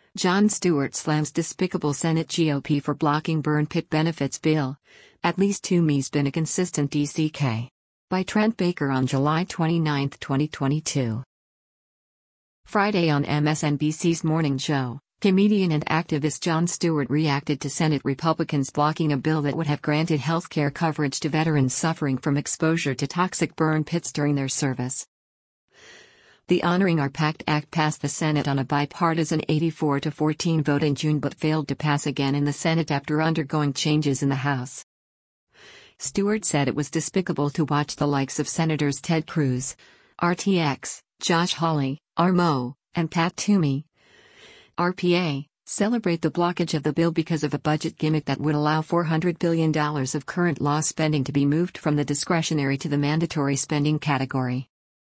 Jon Stewart slams despicable Senate GOP for blocking burn pit benefits bill. At least Toomey's been a consistent DCK. By Trent Baker on July 29, 2022. Friday on MSNBC's Morning Show, comedian and activist Jon Stewart reacted to Senate Republicans blocking a bill that would have granted health care coverage to veterans suffering from exposure to toxic burn pits during their service. The Honoring Our Pact Act passed the Senate on a bipartisan 84-14 vote in June but failed to pass again in the Senate after undergoing changes in the House. Stewart said it was despicable to watch the likes of Senators Ted Cruz, RTX, Josh Hawley, RMO, and Pat Toomey, RPA, celebrate the blockage of the bill because of a budget gimmick that would allow $400 billion of current law spending to be moved from the discretionary to the mandatory spending category.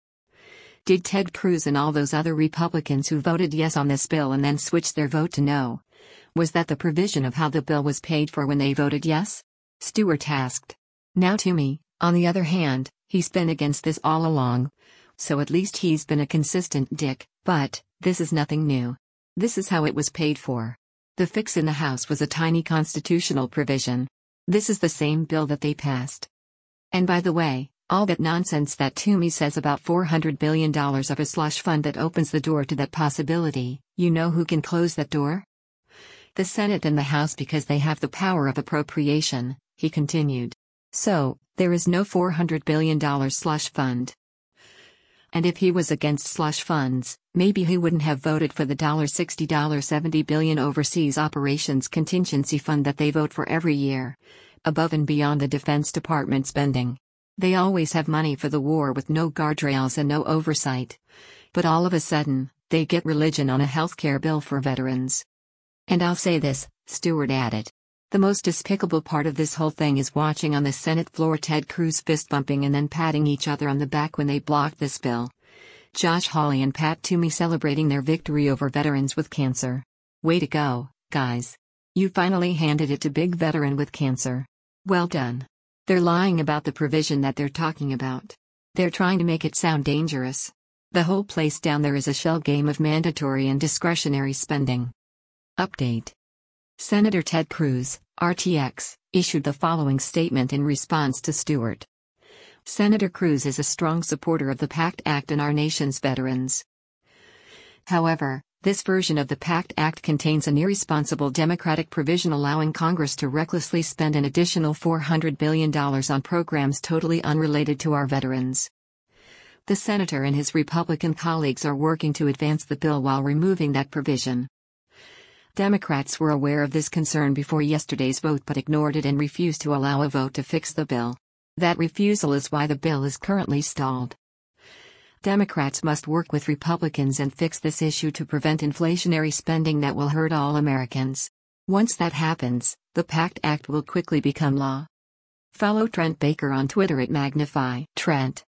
Did Ted Cruz and all those other Republicans who voted yes on this bill and then switched their vote to no? Was that the provision of how the bill was paid for when they voted yes? Stewart asked. Now Toomey, on the other hand, he's been against this all along. So at least he's been a consistent dick, but this is nothing new. This is how it was paid for. The fix in the House was a tiny constitutional provision. This is the same bill that they passed. And by the way, all that nonsense that Toomey says about $400 billion of a slush fund that opens the door to that possibility, you know who can close that door? The Senate and the House, because they have the power of appropriation, he continued. So, there is no $400 billion slush fund. And if he was against slush funds, maybe he wouldn't have voted for the $70 billion overseas operations contingency fund that they vote for every year, above and beyond the Defense Department spending. They always have money for the war with no guardrails and no oversight. But all of a sudden, they get religion on a healthcare bill for veterans. And I'll say this, Stewart added. The most despicable part of this whole thing is watching on the Senate floor Ted Cruz fist-bumping and then patting each other on the back when they blocked this bill. Josh Hawley and Pat Toomey celebrating their victory over veterans with cancer. Way to go, guys. You finally handed it to big veteran with cancer. Well done. They're lying about the provision that they're talking about. They're trying to make it sound dangerous. The whole place down there is a shell game of mandatory and discretionary spending. Update. Senator Ted Cruz, RTX, issued the following statement in response to Stewart. Senator Cruz is a strong supporter of the PACT Act and our nation's veterans. However, this version of the PACT Act contains an irresponsible Democratic provision allowing Congress to recklessly spend an additional $400 billion on programs totally unrelated to our veterans. The senator and his Republican colleagues are working to advance the bill while removing that provision. Democrats were aware of this concern before yesterday's vote but ignored it and refused to allow a vote to fix the bill. That refusal is why the bill is currently stalled. Democrats must work with Republicans and fix this issue to prevent inflationary spending that will hurt all Americans. Once that happens, the PACT Act will quickly become law. Follow Trent Baker on Twitter at Magnify Trent.